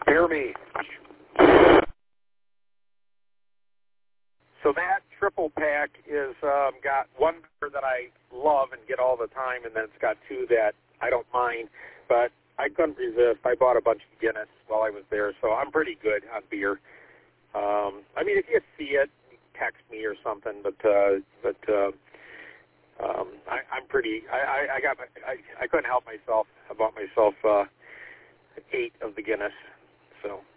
Hear me. So that triple pack is got one beer that I love and get all the time, and then it's got two that I don't mind. But I couldn't resist. I bought a bunch of Guinness while I was there, so I'm pretty good on beer. I mean, if you see it, text me or something. But I'm pretty. I couldn't help myself. I bought myself 8 of the Guinness. So.